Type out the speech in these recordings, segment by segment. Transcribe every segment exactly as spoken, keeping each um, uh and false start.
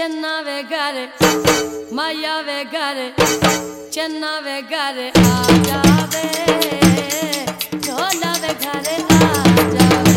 चन्ना वे घर माया वे घर चन्ना वे घर आ जावे ढोला वे घर आ जावे।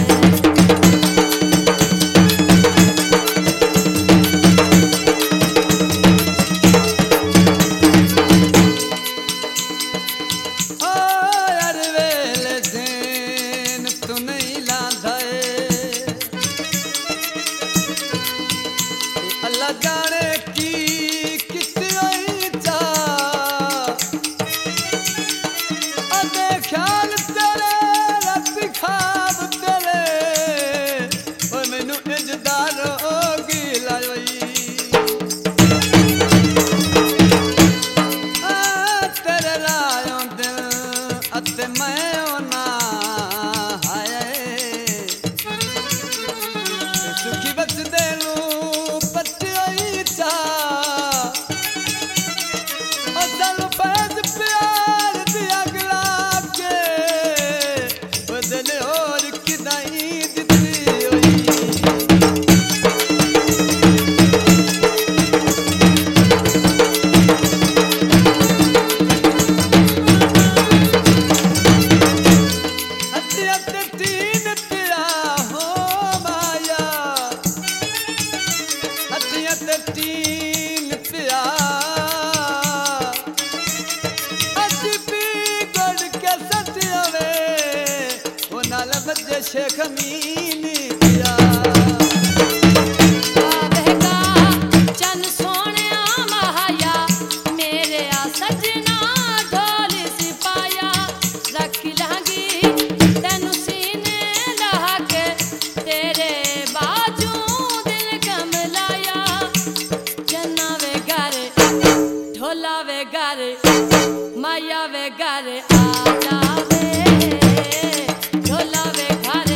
जाने की कितनी चा अदे ख्याल तेरे रब खाब तेरे ओ मैनू इजदार होगी लाई आ तेरे लायों दिल अते मैं होना हाय सुखी बस दे लूं शेख मीनी पिया आवेगा चन सोनिया महाया मेरे आ सजना ढोल सिपाया रख लांगी तेनू सीने लहा के तेरे बाजू दिल कमलाया। चन्ना वे घर ढोला वे घर माया वे घर आ जावे ढोला वे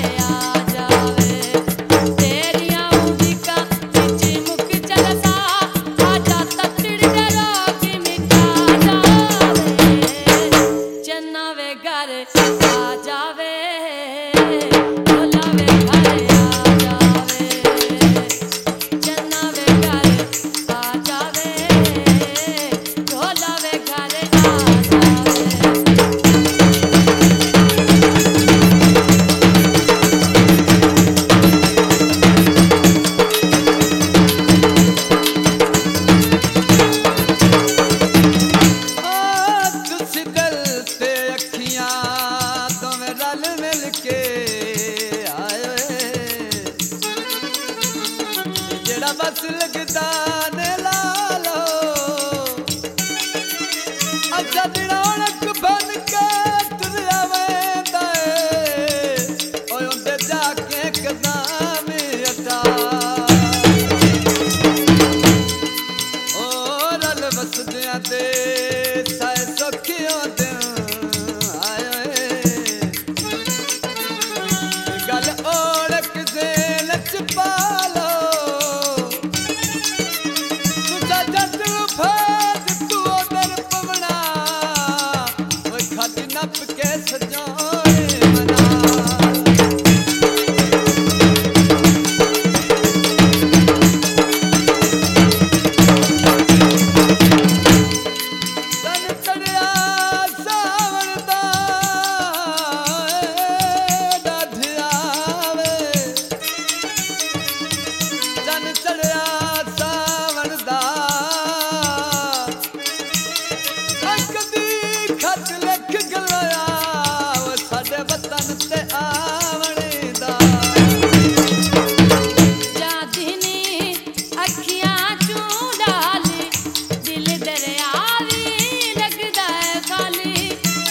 बस लगदा ने लालो अच्छा रौनक बन के तुझा वेंदा ओए उंदे जाके कदम अटा ओ रल बसदियां ते साए सखियों दे आए गल ओढ़क से लच पालो नप के सजाए मना तन चढ़िया सावन दा डाढिया वे तन चढ़िया सावन दा कदी खत लिख गलाया साडे वतन ते आवणे दा जादिनी अखियां चूं डाली दिल दरिया वी लगदा है खाली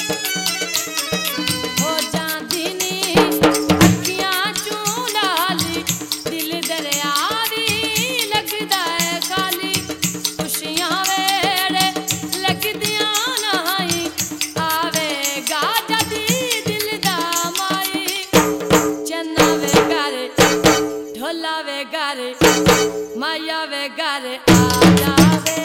हो जादिनी अखियां चूं डाली दिल दरिया वी लगदा है खाली खुशियां वेड़े लगदियां नहीं आवेगा जदी दिल दा माई। चन्ना वे घर ढोला वे घर माया वे घर आ जावे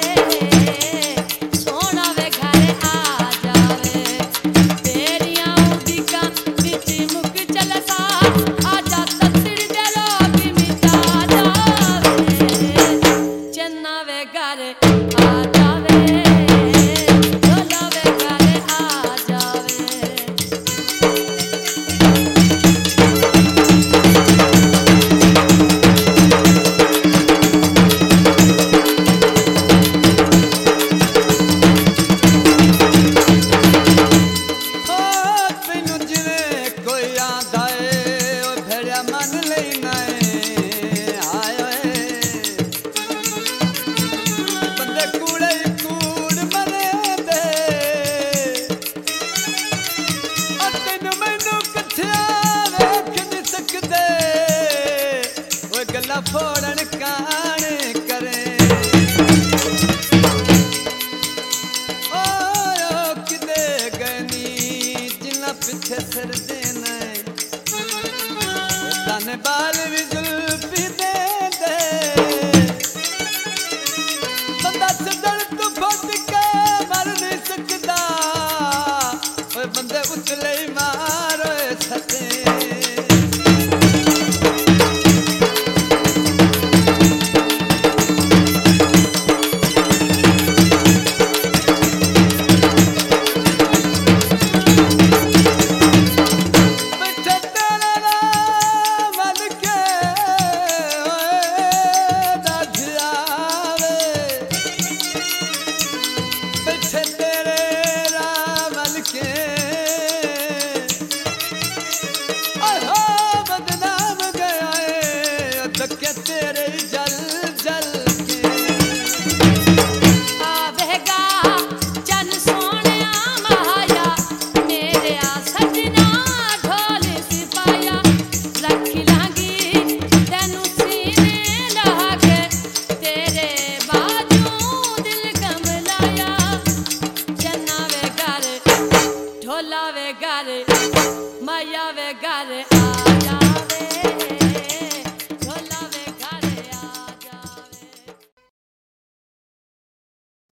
सोना वे घर आ जावे तेरियां उदिका बिच मुक चलसा आजा तसड़ दे लोग मिटा जावे। ना फोड़न कान